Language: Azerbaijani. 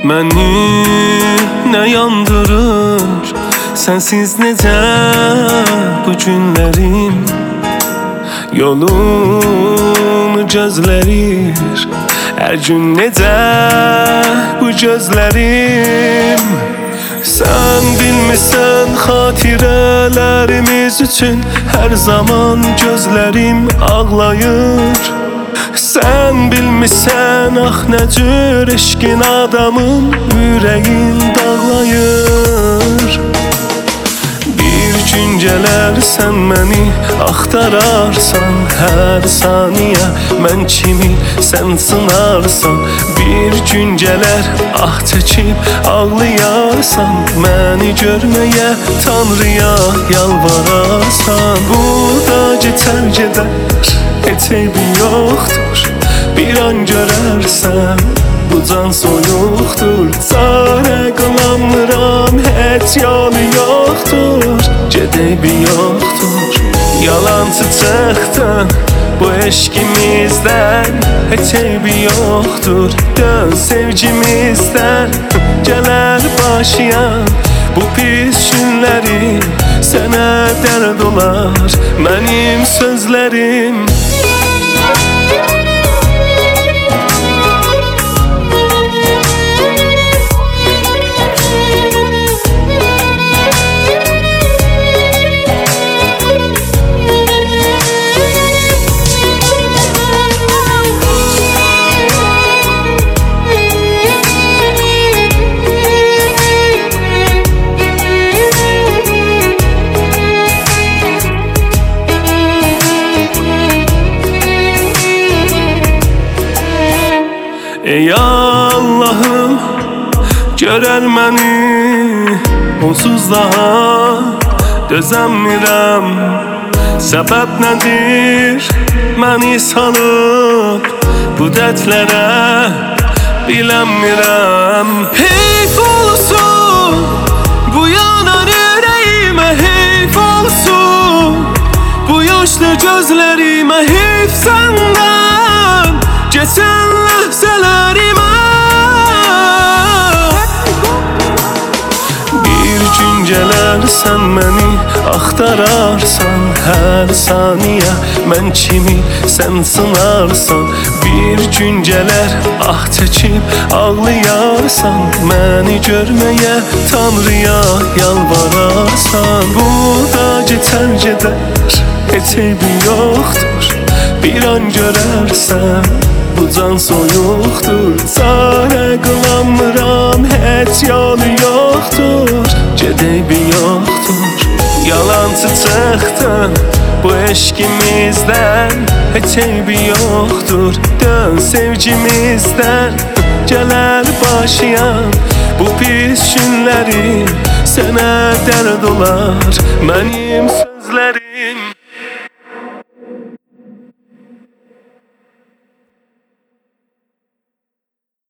Məni nə yandırır, sənsiz necə bu günlərim. Yolunu gözlərir, hər gün necə bu gözlərim. Sən bilmirsən xatirələrimiz üçün hər zaman gözlərim ağlayır. Sən bilmirsən ax nə cür eşqin adamın ürəyin dağlayır. Bir gün gələr sən məni axtararsan, hər saniyə mən kimi sən sınarsan. Bir gün gələr ah çəkib ağlayarsan, məni görməyə Tanrıya yalvararsan. Bu da keçər gedər, heç eybi yoxdur, bir an görərsən bu can soyuqdur. Çarə qılamıram, heç yolu yoxdur, gedeybi yoxdur. Yalançı çıxdın bu eşqimizdən, heç eybi yoxdur. Dön sevgimizdən, gələr başlayan bu pis günləri. Sənə dərd olar mənim sözlərim. Ey Allah'ım, görər məni onsuz daha dözəmirəm. Səbəb nədir məni salıb bu dərdlərə bilənmirəm. Heyf olsun bu yanan ürəyimə, heyf olsun bu yaşlı gözlərimə, heyf səndən geçən ləhzələrimə. Bir gün gələr sən məni axtararsan, hər saniyə mən kimi sən sınarsan. Bir gün gələr ah çəkib ağlayarsan, məni görməyə Tanrıya yalvararsan. Bu da geçər gedər, heç eybi yoxdur, bir an görərsən bu can soyuqdur. Çarə qılamıram, heç yolu yoxdur, gedeybi yoxdur. Yalançı çıxdın bu eşqimizdən, heç eybi yoxdur. Dön sevgimizdən, gələr başlayan bu pis günləri. Sənə dərd olar mənim sözlərim.